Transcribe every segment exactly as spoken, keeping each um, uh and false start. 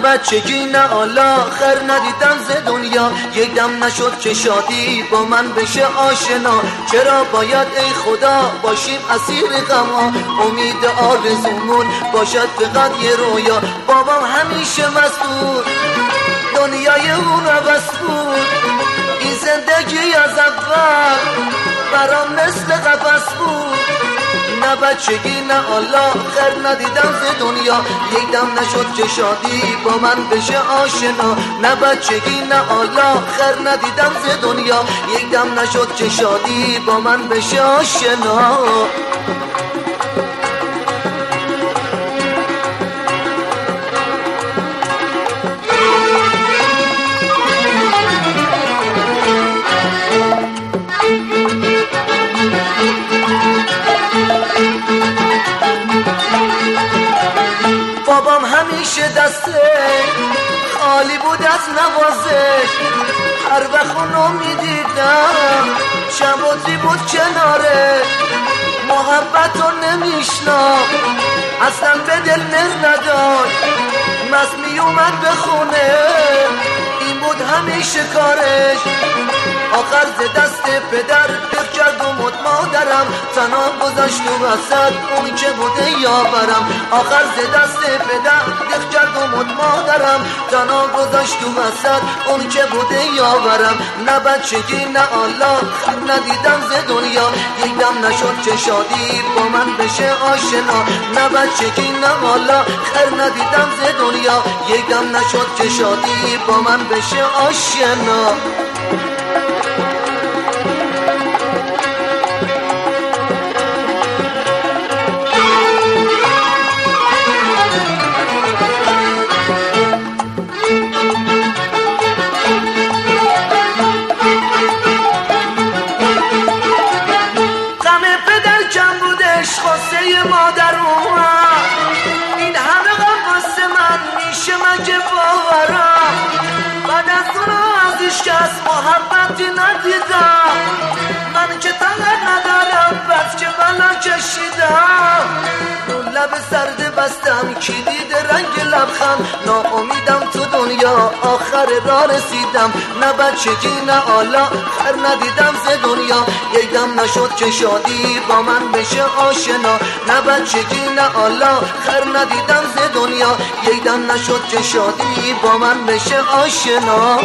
بچگی نه حالا خر ندیدم ز دنیا، یک دم نشد که شادی با من بشه آشنا. چرا باید ای خدا باشیم اسیر غم‌ها، امید آرزومون باشد فقط یه رویا. بابام همیشه مسئول دنیای اون عوض بود، این زندگی از اول برام مثل قفس بود. نه بچگی نه حالا خر ندیدم ز دنیا، یک دم نشد که شادی با من بشه آشنا. نه بچگی نه حالا خر ندیدم ز دنیا، یک دم نشد که شادی با من بشه آشنا. بابام همیشه دسته خالی بود از نوازش، هر وقت اونو میدیدم شباتی بود کناره. محبت رو نمیشنا اصلا به دل نر نداشت، مست میومد به خونه این بود همیشه کارش. آخر ز دست پدر دق کرد و مد مادرم، تنها گذاشت و وسط اون که بوده یاورم. آخر ز دست پدر دق کرد و مد مادرم، تنها گذاشت و وسط اون که بوده یاورم. نه بچگی نه حالا ندیدم ز دنیا، یک دم نشد که شادی با من بشه آشنا. نه بچگی نه حالا خر ندیدم ز دنیا، یک دم نشد که شادی با من بشه آشنا. خاصه مادر اومد این همه غم واسه من میشه من که باورم. بعد از اونو ازش کس محبتی ندیدم، من که طاقت ندارم بس که بلا کشیدم. اون لب سرد بستم کی دیده رنگ لبخند، ناامیدم تو دنیا آخر راه رسیدم. نه بچگی نه حالا خر ندیدم ز دنیا، یک دم نشد که شادی با من بشه آشنا. نه بچگی نه حالا خر ندیدم ز دنیا، یک دم نشد که شادی با من بشه آشنا.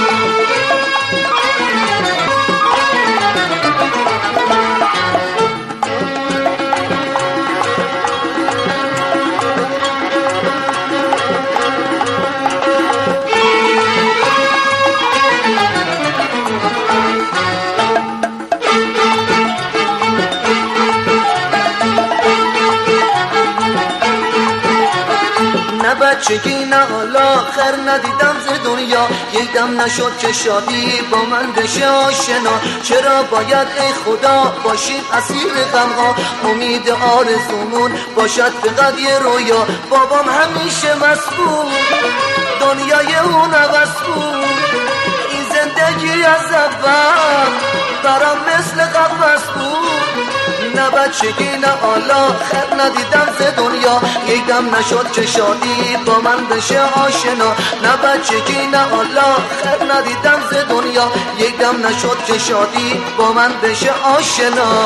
بچگی نه حالا خر ندیدم ز دنیا، یک دم نشد که شادی با من بشه آشنا. چرا باید ای خدا باشیم اسیر غم‌ها، امید آرزومون باشد فقط یه رویا. بابام همیشه مسئول دنیای اون عوض بود، این زندگی از اول برام مثل قفس بود. نه بچگی نه حالا خر ندیدم ز دنیا، یک دم نشد که شادی با من بشه آشنا. نه بچگی نه حالا خر ندیدم ز دنیا، یک دم نشد که شادی با من بشه آشنا.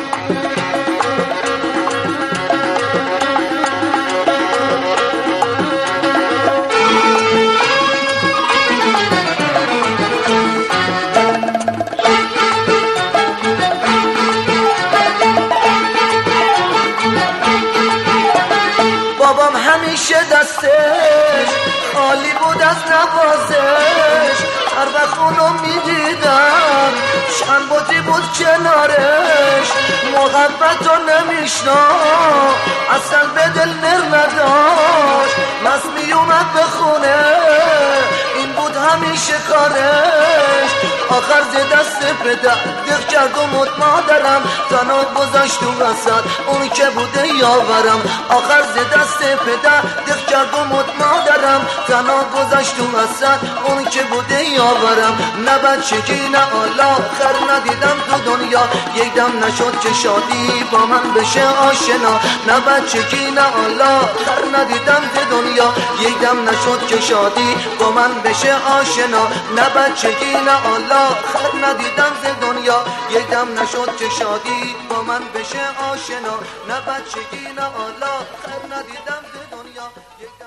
بابام همیشه دستش خالی بود از نوازش، هر وقت اونو میدیدم شنباتی بود کنارش. محبت رو نمیشنا اصلا به دل نر نداشت، مست میومد به خونه این بود همیشه کارش. آخر ز دست پدر دق کرد و مت مادرم تنها گذاشت و وسط اون که بوده یاورم آخر ز دست پدر دق کرد و مت مادرم تنها گذاشت و وسط اون که بوده یاورم نه بچگی نه حالا خر ندیدم تو دنیا یک دم نشد که شادی با من بشه آشنا نه بچگی نه حالا خر ندیدم تو دنیا یک دم نشد که شادی با من بشه آشنا نه بچگی نه حالا خر ندیدم ز دنیا یک دم نشد که شادی با من بشه آشنا نه بچگی نه حالا خر ندیدم ز دنیا